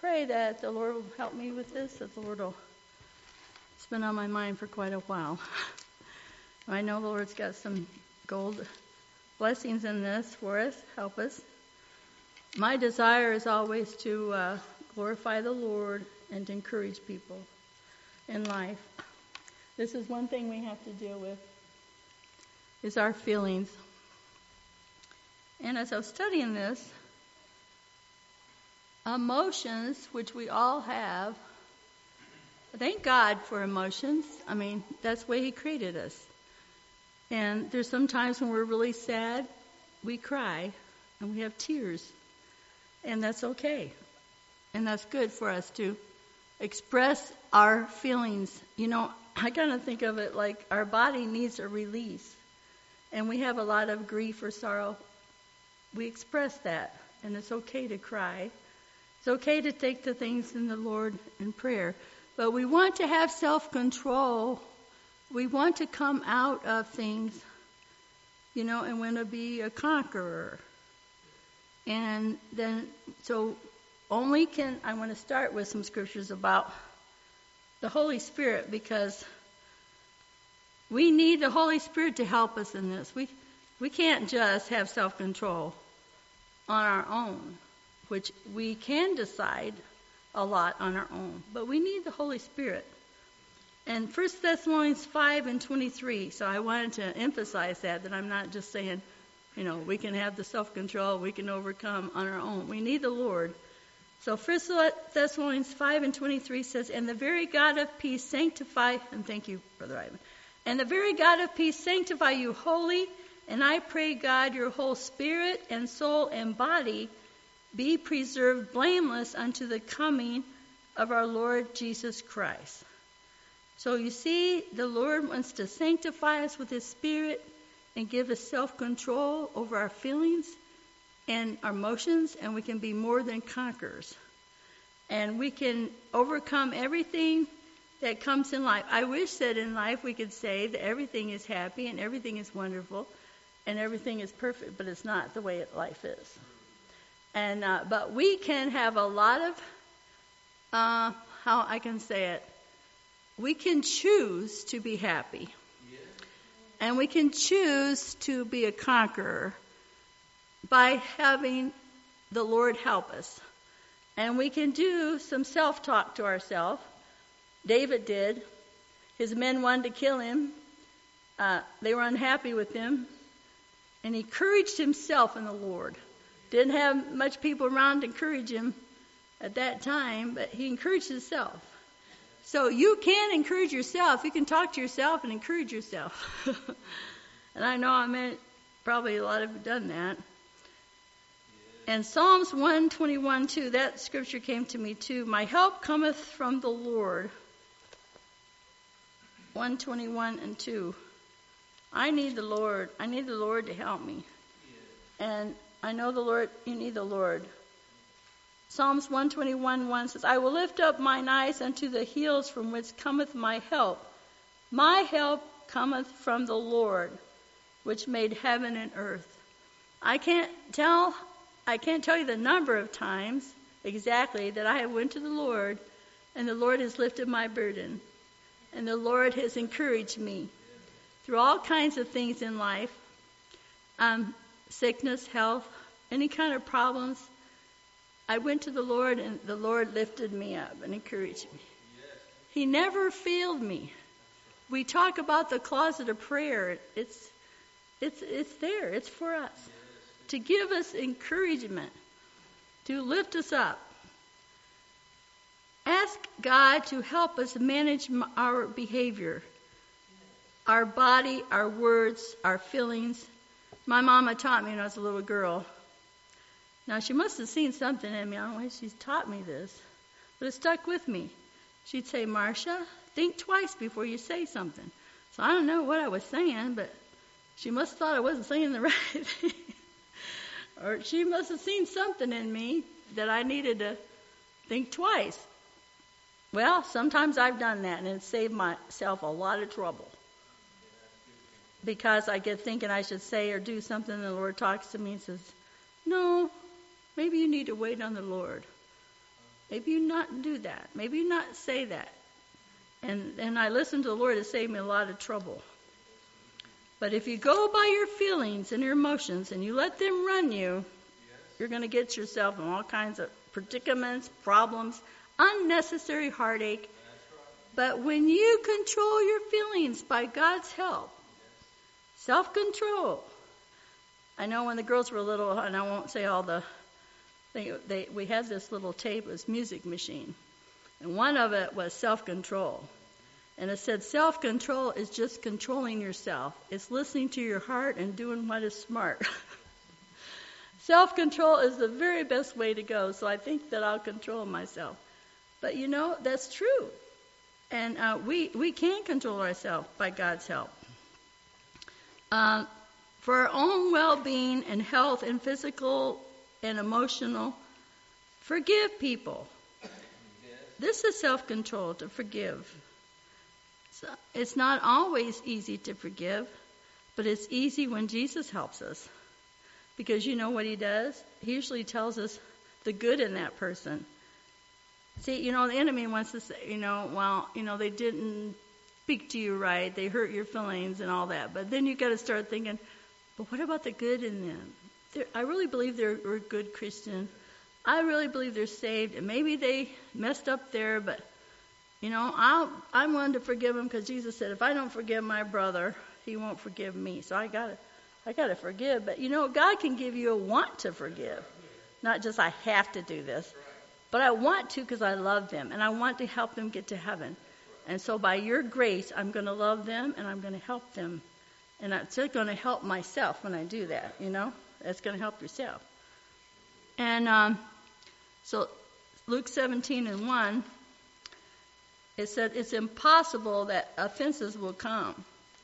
pray that the Lord will help me with this, that the Lord will. It's been on my mind for quite a while. I know the Lord's got some gold blessings in this for us, help us. My desire is always to glorify the Lord and to encourage people in life. This is one thing we have to deal with, is our feelings. And as I was studying this, emotions, which we all have, thank God for emotions. I mean, that's the way He created us. And there's some times when we're really sad, we cry, and we have tears. And that's okay. And that's good for us to express our feelings. You know, I kind of think of it like our body needs a release. And we have a lot of grief or sorrow. We express that. And it's okay to cry. It's okay to take the things in the Lord in prayer. But we want to have self-control. We want to come out of things, you know, and want to be a conqueror. And then, so I want to start with some scriptures about the Holy Spirit, because we need the Holy Spirit to help us in this. We can't just have self-control on our own, which we can decide a lot on our own, but we need the Holy Spirit. And 1 Thessalonians 5:23, so I wanted to emphasize that I'm not just saying, you know, we can have the self-control, we can overcome on our own. We need the Lord. So 1 Thessalonians 5:23 says, and the very God of peace sanctify, and thank you, Brother Ivan, and the very God of peace sanctify you wholly, and I pray God your whole spirit and soul and body be preserved blameless unto the coming of our Lord Jesus Christ. So you see, the Lord wants to sanctify us with His Spirit and give us self-control over our feelings and our emotions, and we can be more than conquerors. And we can overcome everything that comes in life. I wish that in life we could say that everything is happy and everything is wonderful and everything is perfect, but it's not the way life is. And but we can have a lot of, how I can say it, we can choose to be happy. And we can choose to be a conqueror by having the Lord help us. And we can do some self-talk to ourselves. David did. His men wanted to kill him. They were unhappy with him. And he encouraged himself in the Lord. Didn't have much people around to encourage him at that time, but he encouraged himself. So you can encourage yourself. You can talk to yourself and encourage yourself. And I know probably a lot of you have done that. And Psalms 121:2, that scripture came to me too. My help cometh from the Lord. 121:2. I need the Lord. I need the Lord to help me. And I know the Lord, you need the Lord. Psalms 121:1 says, I will lift up mine eyes unto the hills from which cometh my help. My help cometh from the Lord, which made heaven and earth. I can't tell you the number of times exactly that I have went to the Lord, and the Lord has lifted my burden. And the Lord has encouraged me through all kinds of things in life. Sickness, health, any kind of problems. I went to the Lord, and the Lord lifted me up and encouraged me. He never failed me. We talk about the closet of prayer. It's there. It's for us to give us encouragement, to lift us up. Ask God to help us manage our behavior, our body, our words, our feelings. My mama taught me when I was a little girl. Now, she must have seen something in me. I don't know why she's taught me this, but it stuck with me. She'd say, Marcia, think twice before you say something. So I don't know what I was saying, but she must have thought I wasn't saying the right thing. Or she must have seen something in me that I needed to think twice. Well, sometimes I've done that, and it saved myself a lot of trouble. Because I get thinking I should say or do something, and the Lord talks to me and says, no, maybe you need to wait on the Lord. Maybe you not do that. Maybe you not say that. And I listen to the Lord. It saved me a lot of trouble. But if you go by your feelings and your emotions and you let them run you, you're going to get yourself in all kinds of predicaments, problems, unnecessary heartache. But when you control your feelings by God's help, self-control. I know when the girls were little, and I won't say all the things, we had this little tape, it was music machine. And one of it was self-control. And it said self-control is just controlling yourself. It's listening to your heart and doing what is smart. Self-control is the very best way to go, so I think that I'll control myself. But that's true. And we can control ourselves by God's help. For our own well-being and health and physical and emotional, forgive people. This is self-control, to forgive. So it's not always easy to forgive, but it's easy when Jesus helps us. Because you know what he does? He usually tells us the good in that person. See, the enemy wants to say, they didn't speak to you right, they hurt your feelings and all that. But then you got to start thinking, but what about the good in them? I really believe they're a good Christian. I really believe they're saved, and maybe they messed up there, but I'm willing to forgive them because Jesus said, if I don't forgive my brother, he won't forgive me. So I gotta forgive. But God can give you a want to forgive, not just I have to do this, but I want to because I love them and I want to help them get to heaven. And so by your grace, I'm going to love them and I'm going to help them. And it's going to help myself when I do that, It's going to help yourself. And so Luke 17:1, it said it's impossible that offenses will come.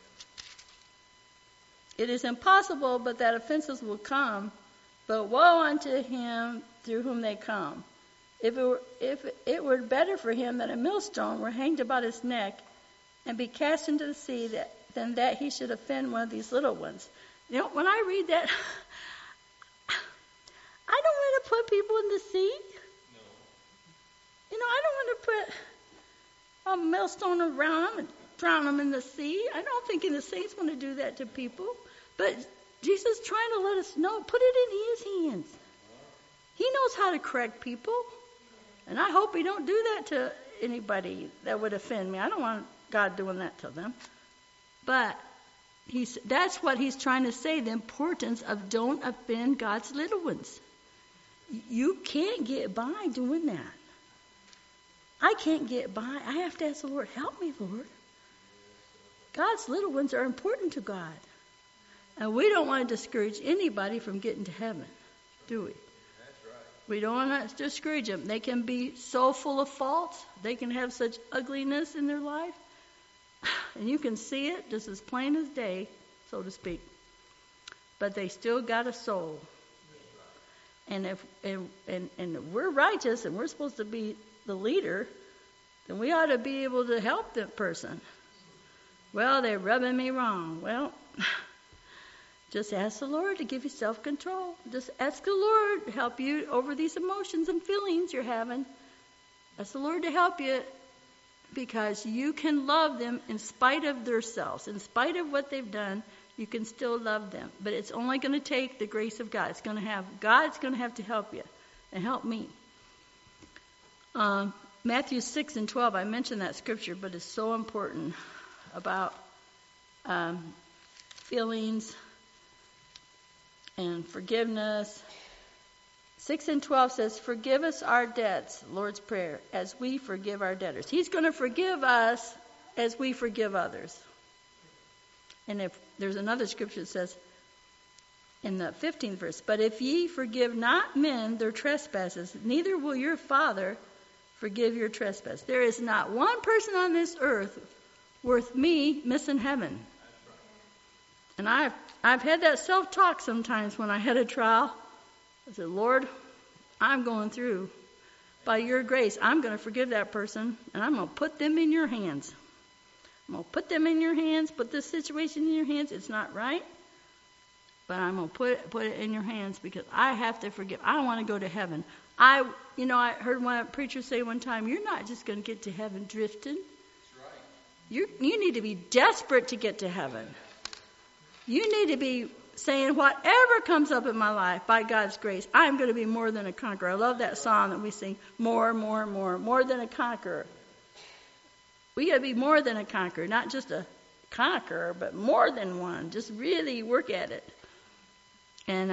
It is impossible but that offenses will come, but woe unto him through whom they come. If it were better for him that a millstone were hanged about his neck and be cast into the sea than that he should offend one of these little ones. When I read that, I don't want to put people in the sea. No. I don't want to put a millstone around them and drown them in the sea. I don't think the saints want to do that to people. But Jesus is trying to let us know, put it in his hands. He knows how to correct people. And I hope he don't do that to anybody that would offend me. I don't want God doing that to them. But that's what he's trying to say, the importance of don't offend God's little ones. You can't get by doing that. I can't get by. I have to ask the Lord, help me, Lord. God's little ones are important to God. And we don't want to discourage anybody from getting to heaven, do we? We don't want to discourage them. They can be so full of faults. They can have such ugliness in their life. And you can see it just as plain as day, so to speak. But they still got a soul. And if we're righteous and we're supposed to be the leader, then we ought to be able to help that person. Well, they're rubbing me wrong. Well, just ask the Lord to give you self-control. Just ask the Lord to help you over these emotions and feelings you're having. Ask the Lord to help you because you can love them in spite of themselves. In spite of what they've done, you can still love them. But it's only going to take the grace of God. God's going to have to help you and help me. Matthew 6:12, I mentioned that scripture, but it's so important about feelings and forgiveness. 6:12 says, forgive us our debts, Lord's Prayer, as we forgive our debtors. He's going to forgive us as we forgive others. And if there's another scripture that says in the 15th verse, but if ye forgive not men their trespasses, neither will your Father forgive your trespass. There is not one person on this earth worth me missing heaven. And I've had that self-talk sometimes when I had a trial. I said, Lord, I'm going through. By your grace, I'm going to forgive that person, and I'm going to put them in your hands. I'm going to put them in your hands, put this situation in your hands. It's not right, but I'm going to put it in your hands because I have to forgive. I want to go to heaven. I heard one preacher say one time, you're not just going to get to heaven drifting. That's right. You need to be desperate to get to heaven. You need to be saying, whatever comes up in my life, by God's grace, I'm going to be more than a conqueror. I love that song that we sing, more than a conqueror. We got to be more than a conqueror, not just a conqueror, but more than one. Just really work at it. And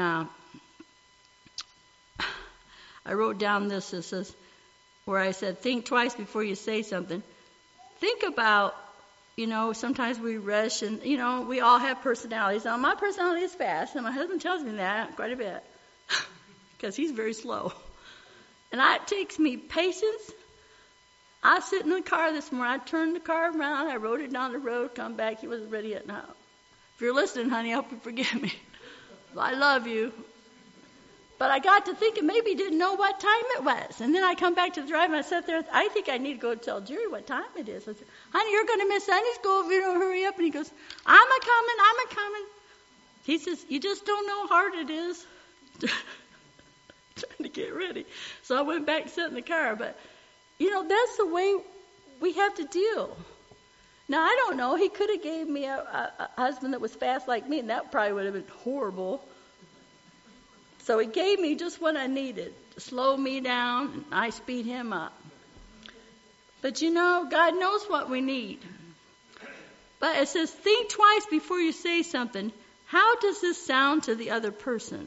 I wrote down this. It says, where I said, think twice before you say something. Think about, sometimes we rush and, we all have personalities. Now, my personality is fast, and my husband tells me that quite a bit because he's very slow. And it takes me patience. I sit in the car this morning. I turned the car around. I rode it down the road, come back. He wasn't ready yet now. If you're listening, honey, I hope you forgive me. I love you. But I got to thinking maybe he didn't know what time it was. And then I come back to the drive and I sat there. I think I need to go tell Jerry what time it is. I said, honey, you're going to miss Sunday school if you don't hurry up. And he goes, I'm a-coming. He says, you just don't know how hard it is trying to get ready. So I went back and sat in the car. But, that's the way we have to deal. Now, I don't know. He could have gave me a husband that was fast like me, and that probably would have been horrible. So he gave me just what I needed to slow me down, and I speed him up. But God knows what we need. But it says, think twice before you say something. How does this sound to the other person?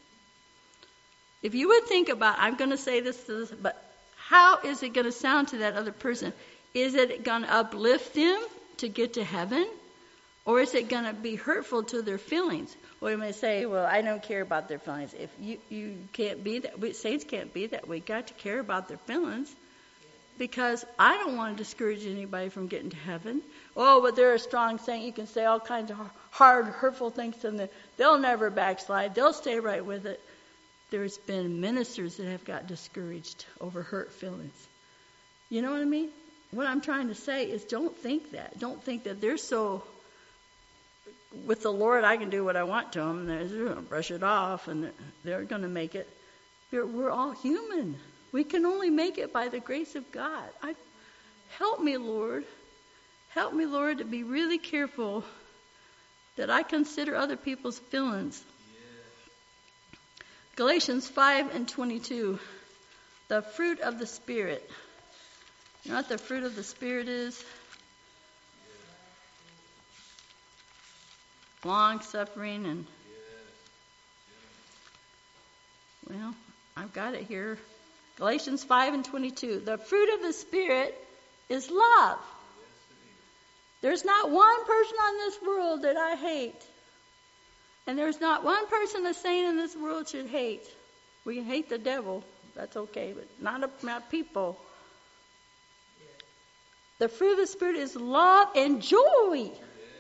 If you would think about, I'm going to say this, but how is it going to sound to that other person? Is it going to uplift them to get to heaven? Or is it going to be hurtful to their feelings? Or you may say, well, I don't care about their feelings. If you can't be that, saints can't be that. We got to care about their feelings, because I don't want to discourage anybody from getting to heaven. Oh, but they're a strong saint. You can say all kinds of hard, hurtful things to them. They'll never backslide. They'll stay right with it. There's been ministers that have got discouraged over hurt feelings. You know what I mean? What I'm trying to say is don't think that. Don't think that they're so... With the Lord, I can do what I want to them. They're going to brush it off, and they're going to make it. We're all human. We can only make it by the grace of God. Help me, Lord. Help me, Lord, to be really careful that I consider other people's feelings. Yes. Galatians 5:22. The fruit of the Spirit. You know what the fruit of the Spirit is? Long suffering and well, I've got it here. Galatians 5:22. The fruit of the Spirit is love. There's not one person on this world that I hate. And there's not one person a saint in this world should hate. We can hate the devil. That's okay, but not people. The fruit of the Spirit is love and joy.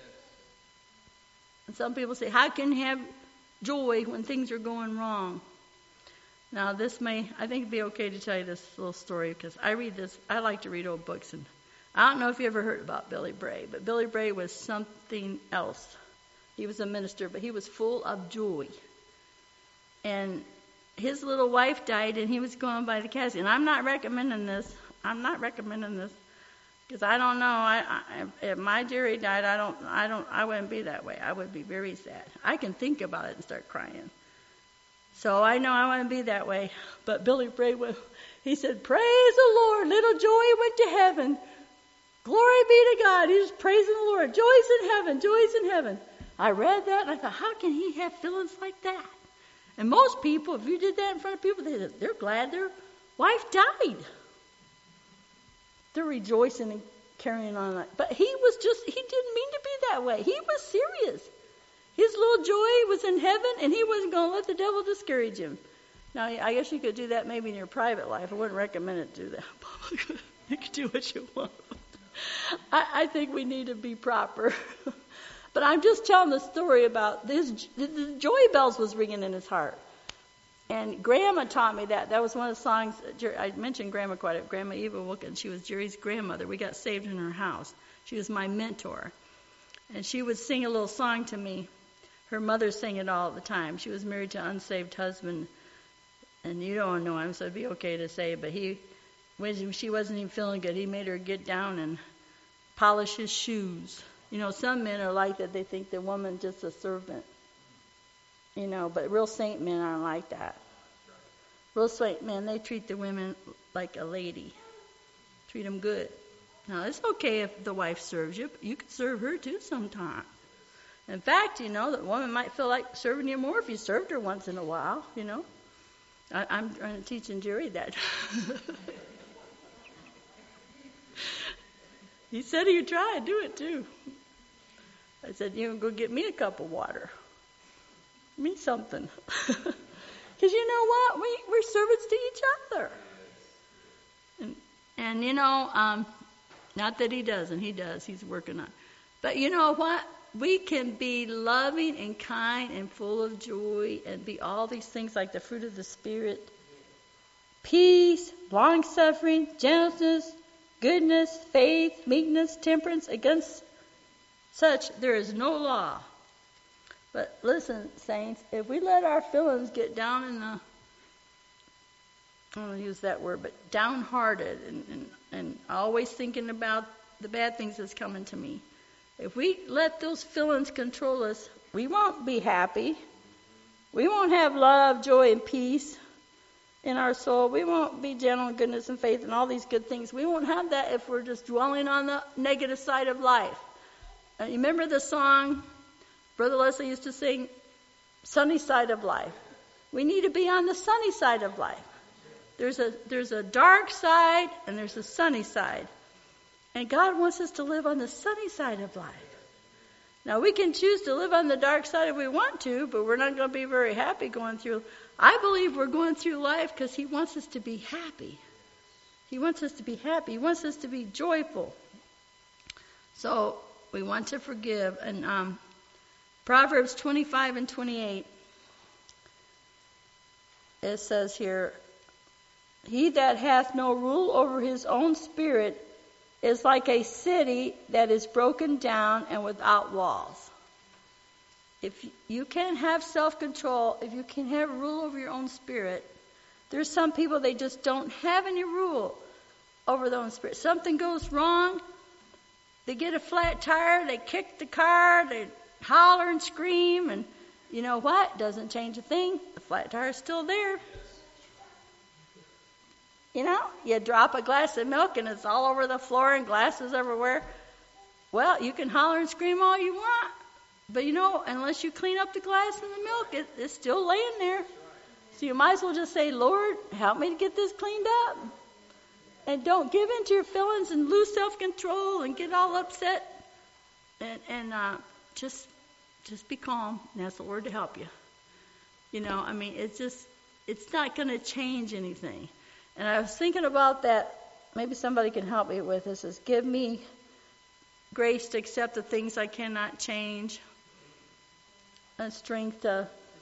And some people say, how can you have joy when things are going wrong? Now, I think it'd be okay to tell you this little story, because I like to read old books. And I don't know if you ever heard about Billy Bray, but Billy Bray was something else. He was a minister, but he was full of joy. And his little wife died, and he was going by the casket. And I'm not recommending this. Because I don't know, if my Jerry died, I wouldn't be that way. I would be very sad. I can think about it and start crying. So I know I wouldn't be that way. But Billy Bray, he said, praise the Lord, little Joey went to heaven. Glory be to God. He was praising the Lord. Joy's in heaven, joy's in heaven. I read that and I thought, how can he have feelings like that? And most people, if you did that in front of people, they're glad their wife died. They're rejoicing and carrying on. But he didn't mean to be that way. He was serious. His little Joy was in heaven, and he wasn't going to let the devil discourage him. Now, I guess you could do that maybe in your private life. I wouldn't recommend it to do that. You can do what you want. I think we need to be proper. But I'm just telling the story about this. The joy bells was ringing in his heart. And Grandma taught me that. That was one of the songs. I mentioned Grandma quite a bit. Grandma Eva Wilkins. She was Jerry's grandmother. We got saved in her house. She was my mentor. And she would sing a little song to me. Her mother sang it all the time. She was married to an unsaved husband. And you don't know him, so it'd be okay to say, but when she wasn't even feeling good, he made her get down and polish his shoes. You know, some men are like that. They think the woman's just a servant. You know, but real saint men aren't like that. Real saint men, they treat the women like a lady. Treat them good. Now, it's okay if the wife serves you. You can serve her too sometime. In fact, you know, the woman might feel like serving you more if you served her once in a while, you know. I'm teaching Jerry that. He said he'd try and do it too. I said, you know, go get me a cup of water. Me something. Because you know what? We're servants to each other. And you know, not that he doesn't. He does. He's working on it. But you know what? We can be loving and kind and full of joy and be all these things like the fruit of the Spirit. Peace, long-suffering, gentleness, goodness, faith, meekness, temperance. Against such there is no law. But listen, saints, if we let our feelings get down in the, I don't want to use that word, but downhearted and always thinking about the bad things that's coming to me. If we let those feelings control us, we won't be happy. We won't have love, joy, and peace in our soul. We won't be gentle, goodness, and faith, and all these good things. We won't have that if we're just dwelling on the negative side of life. You remember the song Brother Leslie used to sing, Sunny Side of Life? We need to be on the sunny side of life. There's a dark side and there's a sunny side. And God wants us to live on the sunny side of life. Now, we can choose to live on the dark side if we want to, but we're not going to be very happy going through. I believe we're going through life because He wants us to be happy. He wants us to be happy. He wants us to be joyful. So, we want to forgive. And Proverbs 25 and 28, it says here, he that hath no rule over his own spirit is like a city that is broken down and without walls. If you can't have self-control, if you can't have rule over your own spirit, there's some people, they just don't have any rule over their own spirit. Something goes wrong, they get a flat tire, they kick the car, they holler and scream, and you know what? Doesn't change a thing. The flat tire's still there. You know, you drop a glass of milk and it's all over the floor and glasses everywhere. Well, you can holler and scream all you want, but you know, unless you clean up the glass and the milk, it's still laying there. So you might as well just say, Lord, help me to get this cleaned up. And don't give in to your feelings and lose self-control and get all upset. And just be calm and ask the Lord to help you. You know, I mean, it's not going to change anything. And I was thinking about that. Maybe somebody can help me with this. Is give me grace to accept the things I cannot change, and strength to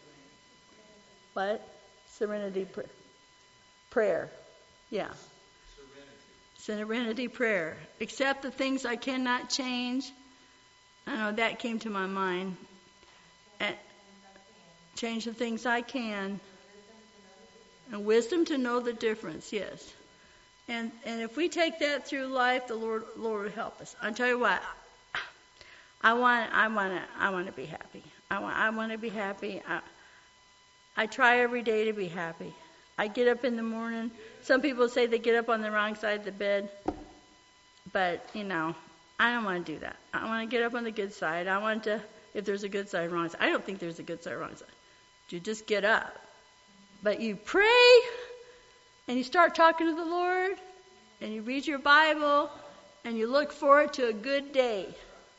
what? Serenity prayer. Yeah. Serenity prayer. Accept the things I cannot change. I know that came to my mind. And change the things I can. And wisdom to know the difference, yes. And if we take that through life, the Lord will help us. I'll tell you what, I want to be happy. I want to be happy. I try every day to be happy. I get up in the morning. Some people say they get up on the wrong side of the bed. But, you know, I don't want to do that. I want to get up on the good side. I want to, if there's a good side, wrong side. I don't think there's a good side, wrong side. You just get up. But you pray, and you start talking to the Lord, and you read your Bible, and you look forward to a good day.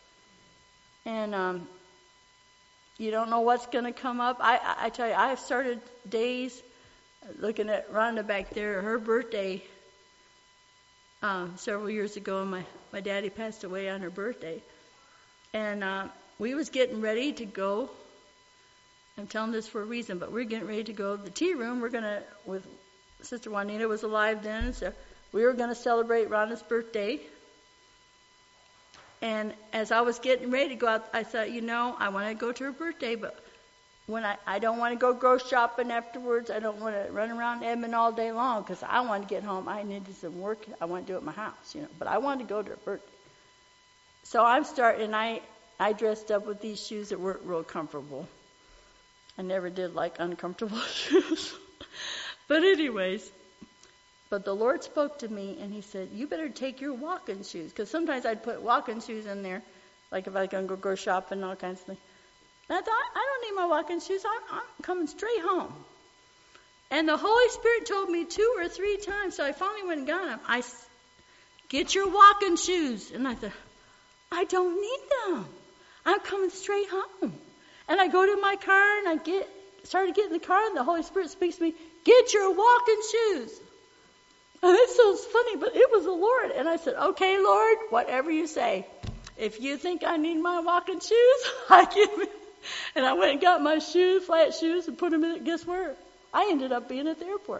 And you don't know what's going to come up. I tell you, I have started days looking at Rhonda back there, her birthday several years ago, and my daddy passed away on her birthday. And we was getting ready to go. I'm telling this for a reason, but we're getting ready to go to the tea room. We're going to, with Sister Juanita was alive then, so we were going to celebrate Rhonda's birthday. And as I was getting ready to go out, I thought, you know, I want to go to her birthday, but when I don't want to go grocery shopping afterwards. I don't want to run around Edmond all day long because I want to get home. I needed some work. I want to do it at my house, But I wanted to go to her birthday. So I'm starting, I dressed up with these shoes that weren't real comfortable. I never did like uncomfortable shoes. But anyways, but the Lord spoke to me and he said, you better take your walking shoes. Because sometimes I'd put walking shoes in there, like if I was going to go shopping and all kinds of things. And I thought, I don't need my walking shoes. I'm coming straight home. And the Holy Spirit told me 2 or 3 times, so I finally went and got them. Get your walking shoes. And I thought, I don't need them. I'm coming straight home. And I go to my car and I started getting in the car and the Holy Spirit speaks to me, get your walking shoes. And it sounds funny, but it was the Lord. And I said, okay, Lord, whatever you say. If you think I need my walking shoes, I give it. And I went and got my shoes, flat shoes, and put them in. Guess where? I ended up being at the airport.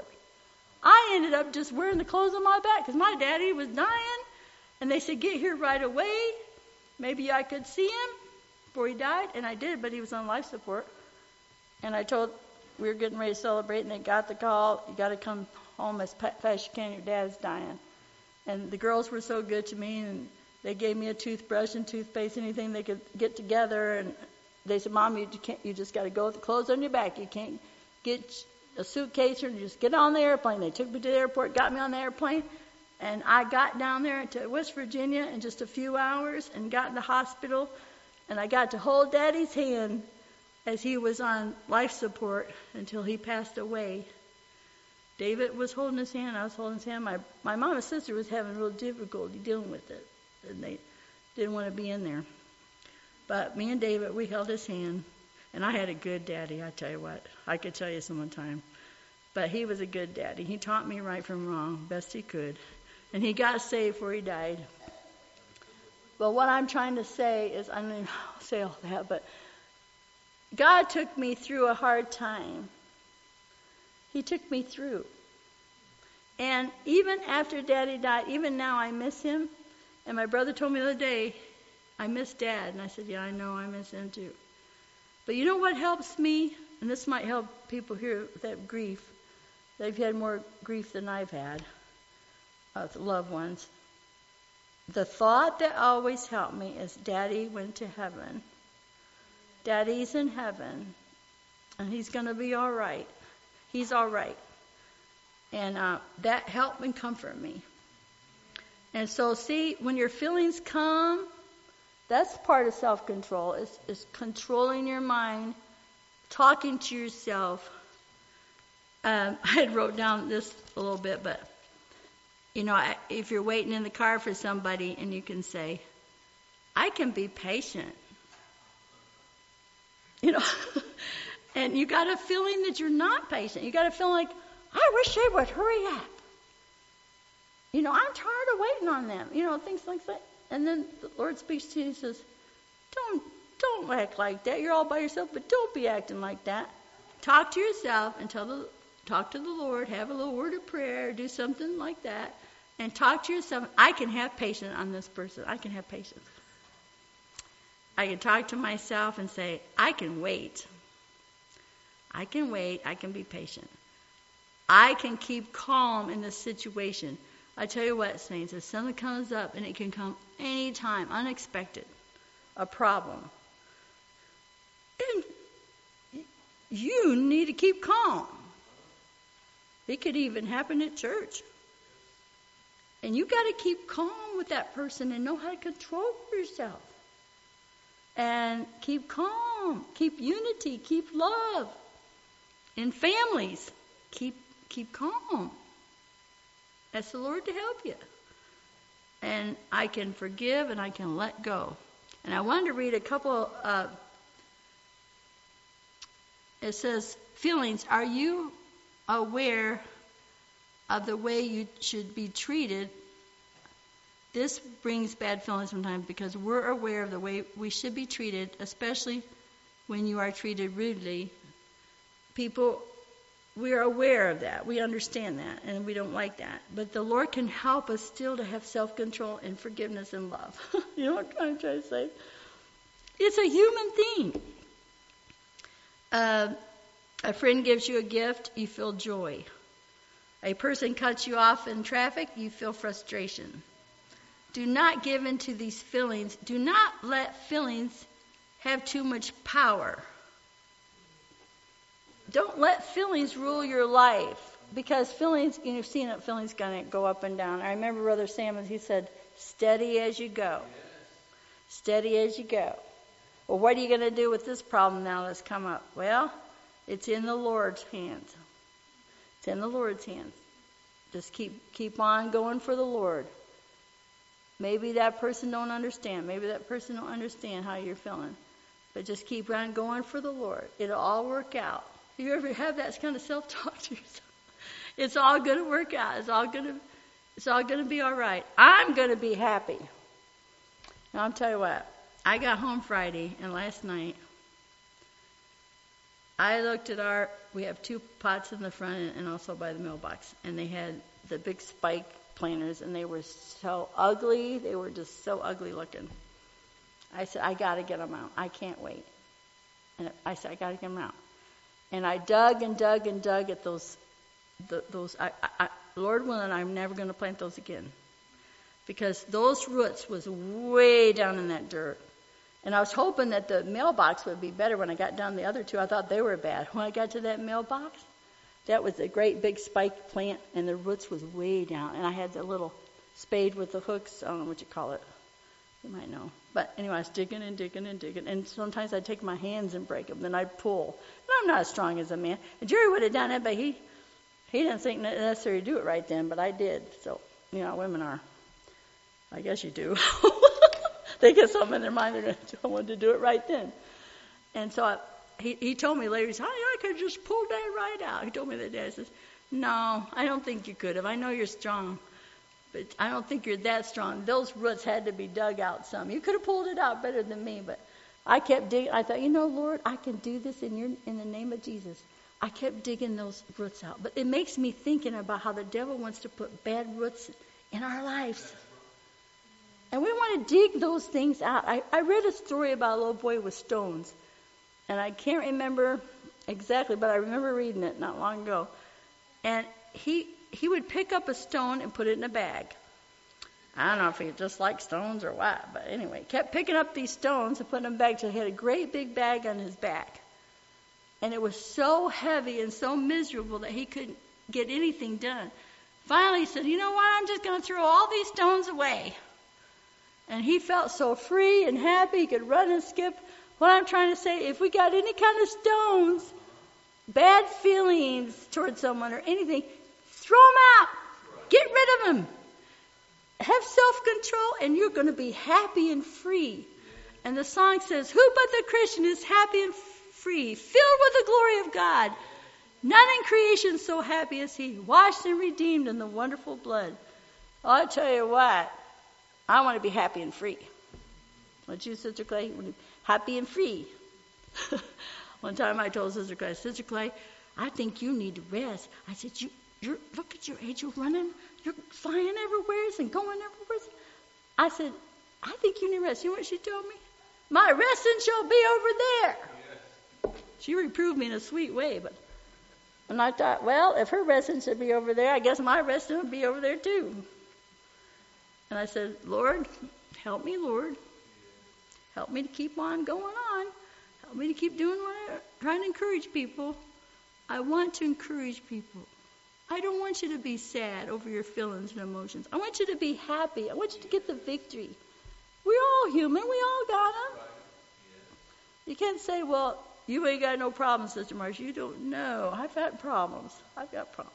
I ended up just wearing the clothes on my back because my daddy was dying. And they said, get here right away. Maybe I could see him before he died. And I did, but he was on life support. And I told, we were getting ready to celebrate, and they got the call, you got to come home as fast as you can, your dad's dying. And the girls were so good to me, and they gave me a toothbrush and toothpaste, anything they could get together. And they said, Mom, you just got to go with the clothes on your back. You can't get a suitcase or just get on the airplane. They took me to the airport, got me on the airplane, and I got down there to West Virginia in just a few hours and got in the hospital, and I got to hold Daddy's hand as he was on life support until he passed away. David was holding his hand, I was holding his hand. My mom and sister was having real difficulty dealing with it, and they didn't want to be in there. But me and David, we held his hand, and I had a good daddy, I tell you what. I could tell you some one time. But he was a good daddy. He taught me right from wrong, best he could. And he got saved before he died. But what I'm trying to say is, I don't even say all that, but God took me through a hard time. He took me through. And even after Daddy died, even now I miss him. And my brother told me the other day, I miss Dad. And I said, yeah, I know, I miss him too. But you know what helps me? And this might help people here with that grief. They've had more grief than I've had of loved ones. The thought that always helped me is Daddy went to heaven. Daddy's in heaven. And he's going to be all right. He's all right. And that helped and comfort me. And so, see, when your feelings come, that's part of self-control. Is controlling your mind, talking to yourself. I had wrote down this a little bit, but, if you're waiting in the car for somebody and you can say, I can be patient. And you got a feeling that you're not patient. You got a feeling like, I wish they would hurry up. I'm tired of waiting on them. Things like that. And then the Lord speaks to you and says, don't act like that. You're all by yourself, but don't be acting like that. Talk to yourself and talk to the Lord. Have a little word of prayer. Do something like that. And talk to yourself. I can have patience on this person. I can have patience. I can talk to myself and say, I can wait. I can wait. I can be patient. I can keep calm in this situation. I tell you what, saints, if something comes up, and it can come anytime, unexpected, a problem, and you need to keep calm. It could even happen at church. And you got to keep calm with that person and know how to control yourself. And keep calm, keep unity, keep love. In families, keep calm. Ask the Lord to help you. And I can forgive and I can let go. And I wanted to read a couple. It says, feelings. Are you aware of the way you should be treated? This brings bad feelings sometimes because we're aware of the way we should be treated, especially when you are treated rudely. People, we are aware of that. We understand that, and we don't like that. But the Lord can help us still to have self-control and forgiveness and love. You know what I'm trying to say? It's a human thing. A friend gives you a gift, you feel joy. A person cuts you off in traffic, you feel frustration. Do not give in to these feelings. Do not let feelings have too much power. Don't let feelings rule your life, because feelings, you've seen it, feelings going to go up and down. I remember Brother Samuels, he said, steady as you go. Steady as you go. Well, what are you going to do with this problem now that's come up? Well, it's in the Lord's hands. It's in the Lord's hands. Just keep on going for the Lord. Maybe that person don't understand. Maybe that person don't understand how you're feeling. But just keep on going for the Lord. It'll all work out. You ever have that kind of self-talk to yourself? It's all going to work out. It's all going to be all right. I'm going to be happy. Now, I'll tell you what. I got home Friday, and last night, I looked at we have 2 pots in the front and also by the mailbox, and they had the big spike planters, and they were so ugly. They were just so ugly looking. I said, I got to get them out. I can't wait. And I said, I got to get them out. And I dug and dug and dug at those. Lord willing, I'm never going to plant those again, because those roots was way down in that dirt. And I was hoping that the mailbox would be better when I got down the other 2. I thought they were bad. When I got to that mailbox, that was a great big spike plant, and the roots was way down. And I had the little spade with the hooks. I don't know what you call it. You might know. But anyway, I was digging and digging and digging. And sometimes I'd take my hands and break them. Then I'd pull. And I'm not as strong as a man. And Jerry would have done it, but he didn't think necessary to do it right then. But I did. So, women are. I guess you do. They get something in their mind, they're going to want to do it right then. And so he told me later, he said, I could just pull that right out. He told me that day. I said, no, I don't think you could have. I know you're strong, but I don't think you're that strong. Those roots had to be dug out some. You could have pulled it out better than me, but I kept digging. I thought, Lord, I can do this in the name of Jesus. I kept digging those roots out. But it makes me thinking about how the devil wants to put bad roots in our lives. And we want to dig those things out. I read a story about a little boy with stones. And I can't remember exactly, but I remember reading it not long ago. And he would pick up a stone and put it in a bag. I don't know if he just liked stones or what, but anyway, kept picking up these stones and putting them back. So he had a great big bag on his back. And it was so heavy and so miserable that he couldn't get anything done. Finally, he said, you know what, I'm just going to throw all these stones away. And he felt so free and happy. He could run and skip. What I'm trying to say, if we got any kind of stones, bad feelings towards someone or anything, throw them out. Get rid of them. Have self-control, and you're going to be happy and free. And the song says, who but the Christian is happy and free, filled with the glory of God? None in creation so happy as he, washed and redeemed in the wonderful blood. I'll tell you what. I want to be happy and free. Don't you, Sister Clay? Happy and free. One time I told Sister Clay, I think you need to rest. I said, you're look at your age, you're running, you're flying everywhere and going everywhere. I said, I think you need rest. You know what she told me? My resting shall be over there. Yes. She reproved me in a sweet way, and I thought, well, if her resting should be over there, I guess my resting would be over there too. And I said, Lord, help me, Lord. Help me to keep on going on. Help me to keep doing what I'm trying to encourage people. I want to encourage people. I don't want you to be sad over your feelings and emotions. I want you to be happy. I want you to get the victory. We're all human. We all got them. You can't say, well, you ain't got no problems, Sister Marcia. You don't know. I've had problems. I've got problems.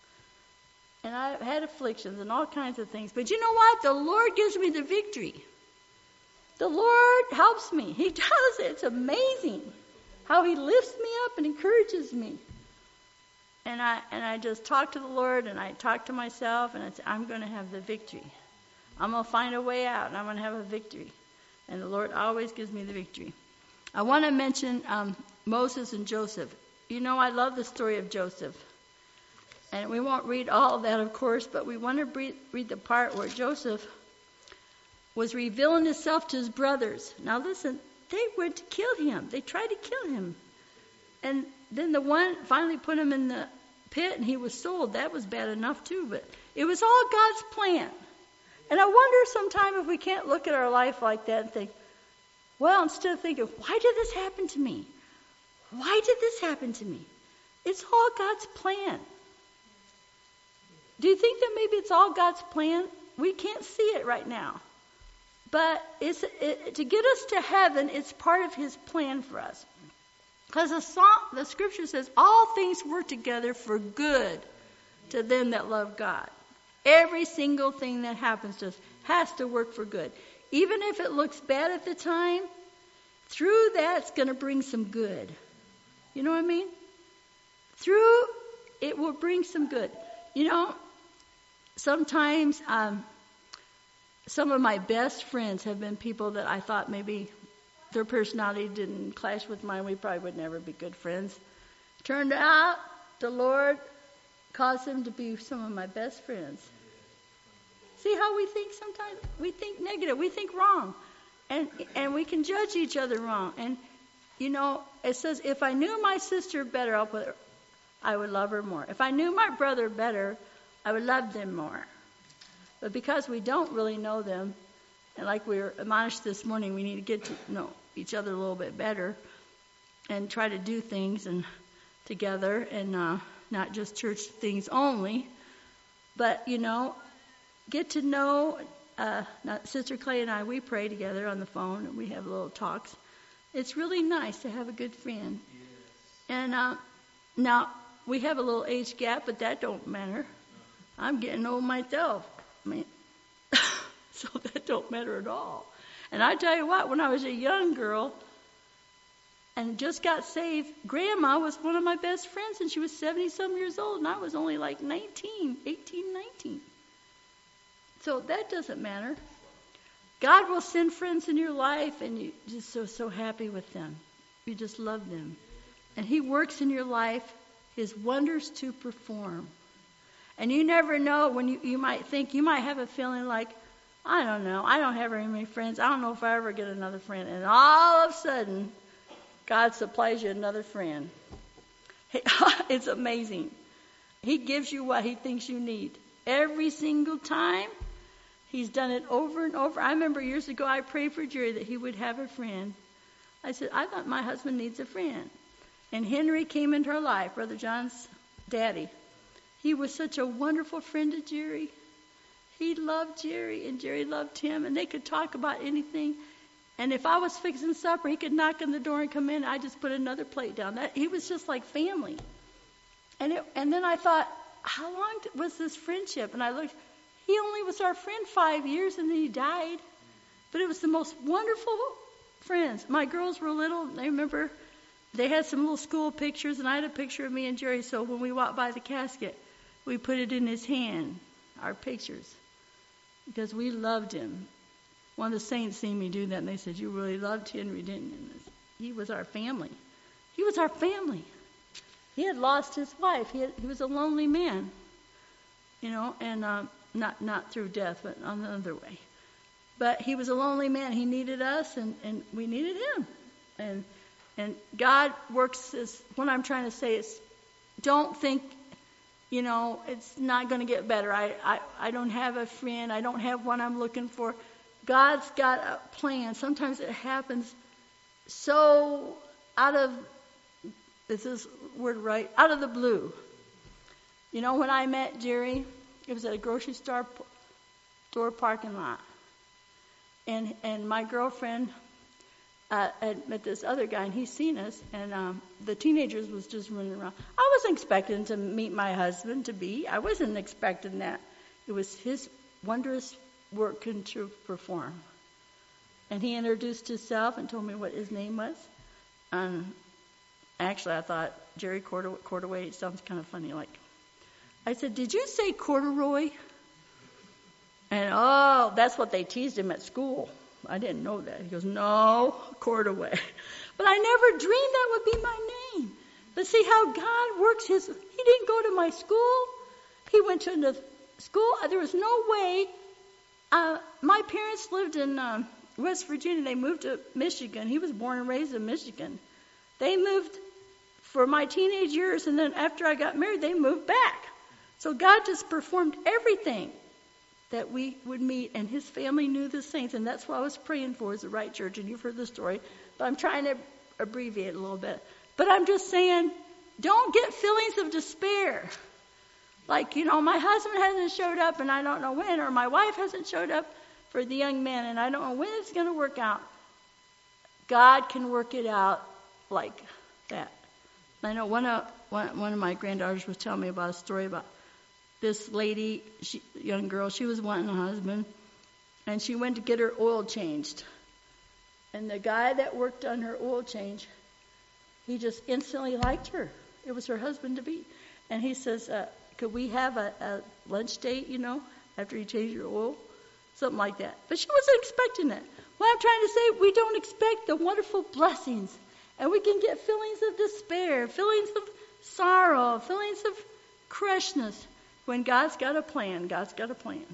And I've had afflictions and all kinds of things. But you know what? The Lord gives me the victory. The Lord helps me. He does it. It's amazing how He lifts me up and encourages me. And I just talk to the Lord, and I talk to myself, and I say, I'm going to have the victory. I'm going to find a way out, and I'm going to have a victory. And the Lord always gives me the victory. I want to mention Moses and Joseph. You know, I love the story of Joseph. And we won't read all of that, of course, but we want to read the part where Joseph was revealing himself to his brothers. Now listen, they went to kill him. They tried to kill him. And then the one finally put him in the pit and he was sold. That was bad enough too, but it was all God's plan. And I wonder sometime if we can't look at our life like that and think, well, instead of thinking, why did this happen to me? Why did this happen to me? It's all God's plan. Do you think that maybe it's all God's plan? We can't see it right now. But to get us to heaven, it's part of His plan for us. Because the scripture says, all things work together for good to them that love God. Every single thing that happens to us has to work for good. Even if it looks bad at the time, through that it's going to bring some good. You know what I mean? Through it will bring some good. You know, sometimes some of my best friends have been people that I thought maybe their personality didn't clash with mine. We probably would never be good friends. Turned out the Lord caused them to be some of my best friends. See how we think sometimes? We think negative. We think wrong. And we can judge each other wrong. And, you know, it says, if I knew my sister better, I would love her more. If I knew my brother better, I would love them more. But because we don't really know them, and like we were admonished this morning, we need to get to know each other a little bit better and try to do things and together and not just church things only. But, you know, get to know Sister Clay and I, we pray together on the phone and we have little talks. It's really nice to have a good friend. Yes. And now we have a little age gap, but that don't matter. I'm getting old myself. I mean, so that don't matter at all. And I tell you what, when I was a young girl and just got saved, Grandma was one of my best friends, and she was 70-some years old, and I was only like 18, 19. So that doesn't matter. God will send friends in your life, and you're just so happy with them. You just love them. And He works in your life His wonders to perform. And you never know when you might think, you might have a feeling like, I don't know, I don't have very many friends. I don't know if I ever get another friend. And all of a sudden, God supplies you another friend. It's amazing. He gives you what He thinks you need. Every single time, He's done it over and over. I remember years ago, I prayed for Jerry that he would have a friend. I said, I thought my husband needs a friend. And Henry came into our life, Brother John's daddy. He was such a wonderful friend to Jerry. He loved Jerry, and Jerry loved him, and they could talk about anything. And if I was fixing supper, he could knock on the door and come in. I just put another plate down. He was just like family. And then I thought, how long was this friendship? And I looked, he only was our friend 5 years, and then he died. But it was the most wonderful friends. My girls were little. I remember they had some little school pictures, and I had a picture of me and Jerry. So when we walked by the casket, we put it in his hand, our pictures, because we loved him. One of the saints seen me do that, and they said, you really loved Henry, didn't you? He was our family. He was our family. He had lost his wife. He was a lonely man, you know, and not through death, but on another way. But he was a lonely man. He needed us, and we needed him. And God works this. What I'm trying to say is, don't think, you know, it's not going to get better. I don't have a friend. I don't have one I'm looking for. God's got a plan. Sometimes it happens so out of, is this word right? Out of the blue. You know, when I met Jerry, it was at a grocery store parking lot. And my girlfriend had met this other guy, and he's seen us, and the teenagers was just running around. I wasn't expecting to meet my husband to be. I wasn't expecting that. It was his wondrous work to perform. And he introduced himself and told me what his name was. Actually, I thought Jerry Corduroy sounds kind of funny. Like, I said, did you say corduroy? And that's what they teased him at school. I didn't know that. He goes, no, Corduroy. But I never dreamed that would be my name. But see how God works He didn't go to my school. He went to the school. There was no way. My parents lived in West Virginia. They moved to Michigan. He was born and raised in Michigan. They moved for my teenage years, and then after I got married, they moved back. So God just performed everything that we would meet, and his family knew the saints, and that's what I was praying for, is the right church, and you've heard the story, but I'm trying to abbreviate a little bit. But I'm just saying, don't get feelings of despair. Like, my husband hasn't showed up, and I don't know when, or my wife hasn't showed up for the young man, and I don't know when it's going to work out. God can work it out like that. I know one of my granddaughters was telling me about a story about this lady, young girl. She was wanting a husband, and she went to get her oil changed. And the guy that worked on her oil change, he just instantly liked her. It was her husband-to-be. And he says, could we have a lunch date, after you change your oil? Something like that. But she wasn't expecting it. What I'm trying to say, we don't expect the wonderful blessings. And we can get feelings of despair, feelings of sorrow, feelings of crushness. When God's got a plan, God's got a plan.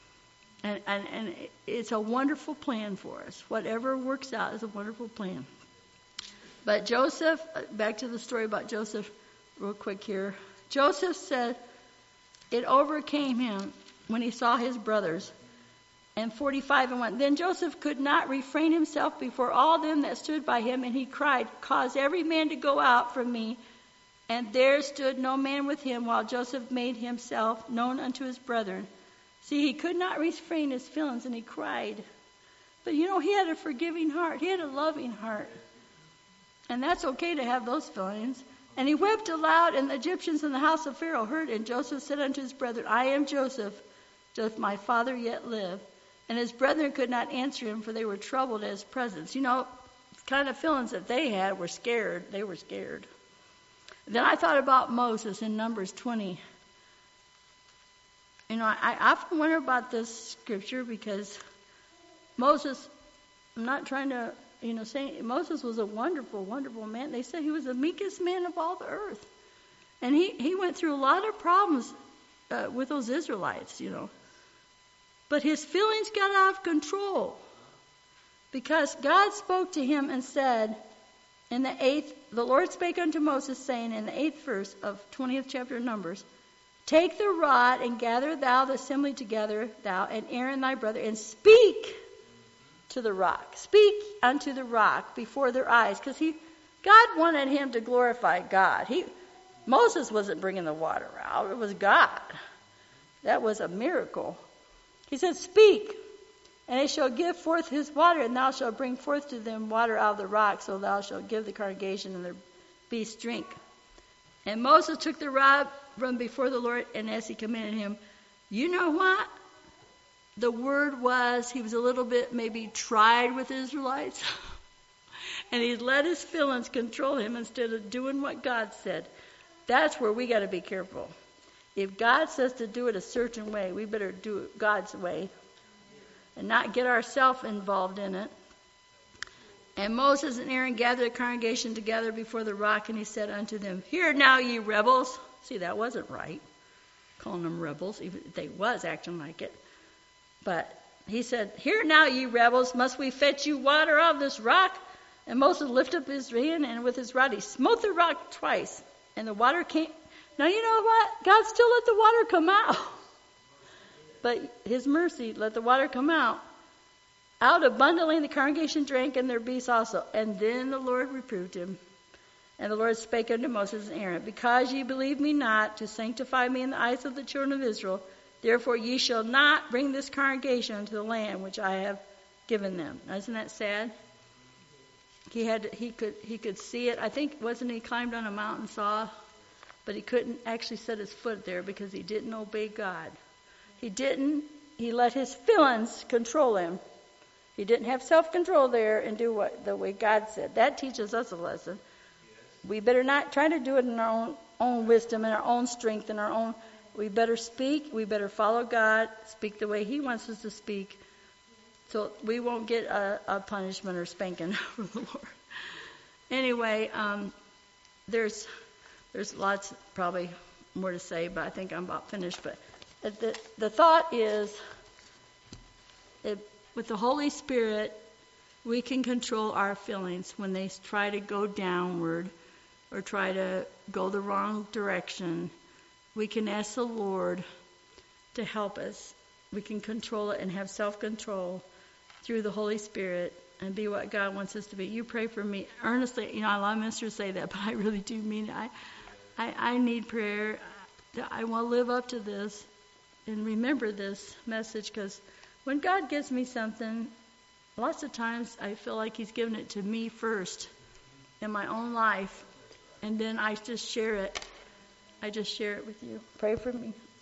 And it's a wonderful plan for us. Whatever works out is a wonderful plan. But Joseph, back to the story about Joseph real quick here. Joseph said it overcame him when he saw his brothers. And 45:1. Then Joseph could not refrain himself before all them that stood by him, and he cried, cause every man to go out from me. And there stood no man with him, while Joseph made himself known unto his brethren. See, he could not refrain his feelings, and he cried. But he had a forgiving heart. He had a loving heart. And that's okay to have those feelings. And he wept aloud, and the Egyptians in the house of Pharaoh heard. And Joseph said unto his brethren, I am Joseph. Doth my father yet live? And his brethren could not answer him, for they were troubled at his presence. Kind of feelings that they had were scared. They were scared. Then I thought about Moses in Numbers 20. I often wonder about this scripture because Moses, I'm not trying to, say Moses was a wonderful, wonderful man. They said he was the meekest man of all the earth. And he went through a lot of problems with those Israelites, But his feelings got out of control because God spoke to him and said, the Lord spake unto Moses, saying in the 8th verse of 20th chapter of Numbers, take the rod and gather thou the assembly together, thou and Aaron thy brother, and speak to the rock. Speak unto the rock before their eyes. Because God wanted him to glorify God. Moses wasn't bringing the water out. It was God. That was a miracle. He said, speak, and it shall give forth his water, and thou shalt bring forth to them water out of the rock, so thou shalt give the congregation and their beasts drink. And Moses took the rod from before the Lord, and as he commanded him, you know what? The word was, he was a little bit maybe tried with Israelites, and he let his feelings control him instead of doing what God said. That's where we got to be careful. If God says to do it a certain way, we better do it God's way and not get ourselves involved in it. And Moses and Aaron gathered the congregation together before the rock, and he said unto them, hear now, ye rebels. See, that wasn't right, calling them rebels, even if they was acting like it. But he said, hear now, ye rebels, must we fetch you water out of this rock? And Moses lifted up his hand, and with his rod he smote the rock twice, and the water came. Now, you know what? God still let the water come out. But his mercy let the water come out. Out abundantly the congregation drank, and their beasts also. And then the Lord reproved him. And the Lord spake unto Moses and Aaron, because ye believe me not to sanctify me in the eyes of the children of Israel, therefore ye shall not bring this congregation into the land which I have given them. Now, isn't that sad? He could see it. I think, wasn't he climbed on a mountain and saw? But he couldn't actually set his foot there because he didn't obey God. He let his feelings control him. He didn't have self-control there and do the way God said. That teaches us a lesson. We better not try to do it in our own wisdom and our own strength and our own. We better speak. We better follow God, speak the way he wants us to speak, so we won't get a punishment or spanking from the Lord. Anyway, there's lots probably more to say, but I think I'm about finished. But the thought is, with the Holy Spirit, we can control our feelings when they try to go downward. or try to go the wrong direction, we can ask the Lord to help us. We can control it and have self-control through the Holy Spirit and be what God wants us to be. You pray for me earnestly. You know, I love ministers say that, but I really do mean it. I need prayer. I want to live up to this and remember this message, because when God gives me something, lots of times I feel like He's given it to me first in my own life, and then I just share it. I just share it with you. Pray for me.